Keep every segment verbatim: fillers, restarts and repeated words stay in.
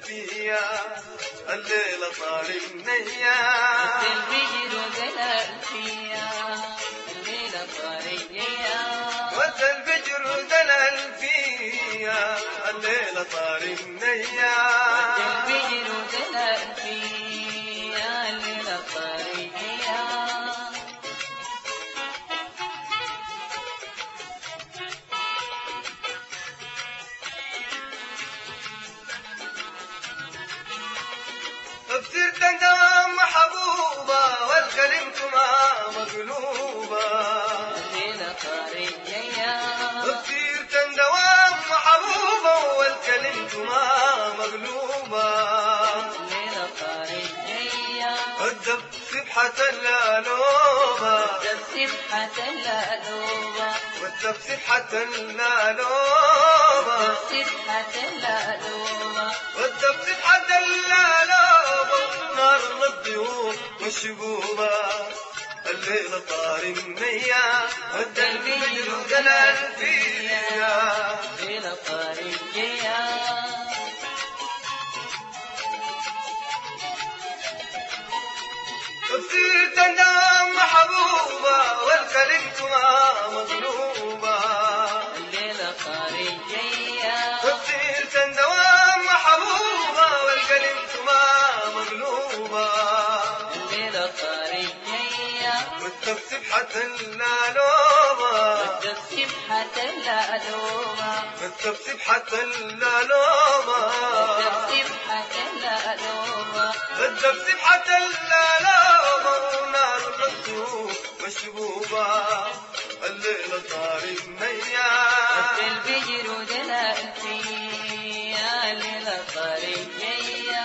الألفية الليلة طار النية البجر ذا الألفية الليلة طار النية ود البجر ذا الألفية الليلة طار النية البجر ذا الألفية الليلة طار النية بصير دوام محبوبة والكلمة مقلوبة الليلة طار النية بصير دوام محبوبة والكلمة مقلوبة الليلة طار النية الدب سبحة اللالوبة والدب سبحة اللالوبة والدب سبحة اللالوبة سبحة اللالوبة والدب سبحة اللالوبة نار الضيوف والشبوبة الليلة طار النية ود البجر ذا الألفية الليلة طار النية بصير تندم محبوبة والكلمة مظلومة الليلة طار النية بصير تندم محبوبة والكلمة مظلومة الليلة طار النية والدب سبحة اللالوبة والدب سبحة اللالوبة والدب سبحة اللالوبة والدب سبحة اللالوبة الدب سبحة اللالوبة ونار الضيوف مشبوبة الليلة طار النية البجر ذا الألفية الليلة طار النية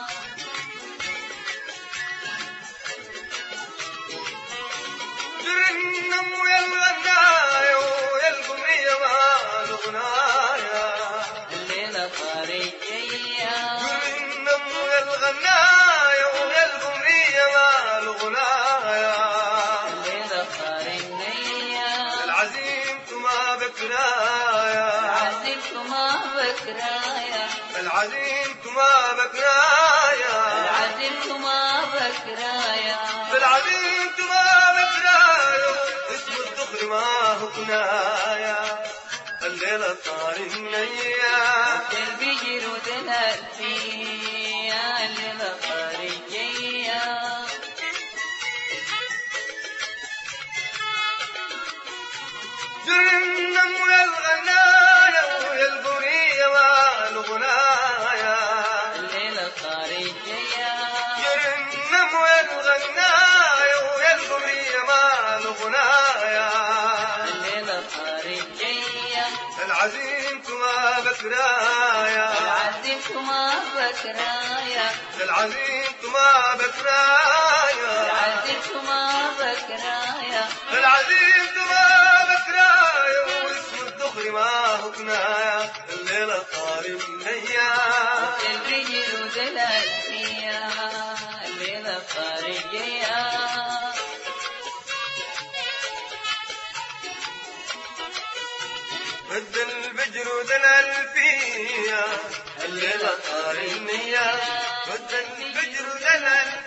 جرنم ويا الغناية ويا القمرية مع الغناية الليلة طار النية جرنم ويا الغناية ويا القمرية مع الغناية الليلة طار النية العزيم ما بكرايا عزمت ما بكرايا العزيم ما بكرايا عزمت ما بكرايا بالعزيم ما بكرايا اسم الدخل ما هو كنايا الليلة طار النية البجر ذا الألفية الليلة طار النية جرنم ويا الغناية ويا القمرية مع الغناية الليلة طار النية جرنم ويا الغناية ويا القمرية مع الغناية الليلة طار النية العزيم ما بكرايا عزمت ما بكرايا العزيم ما بكرايا عزمت ما بكرايا العزيم ما بكرايا واسم الدخل ما هو كنايا الليلة طار النية البجر ذا الألفية الليلة طار النية ود البجر ذا الألفية الليلة طار النية ود البجر ذا الألفية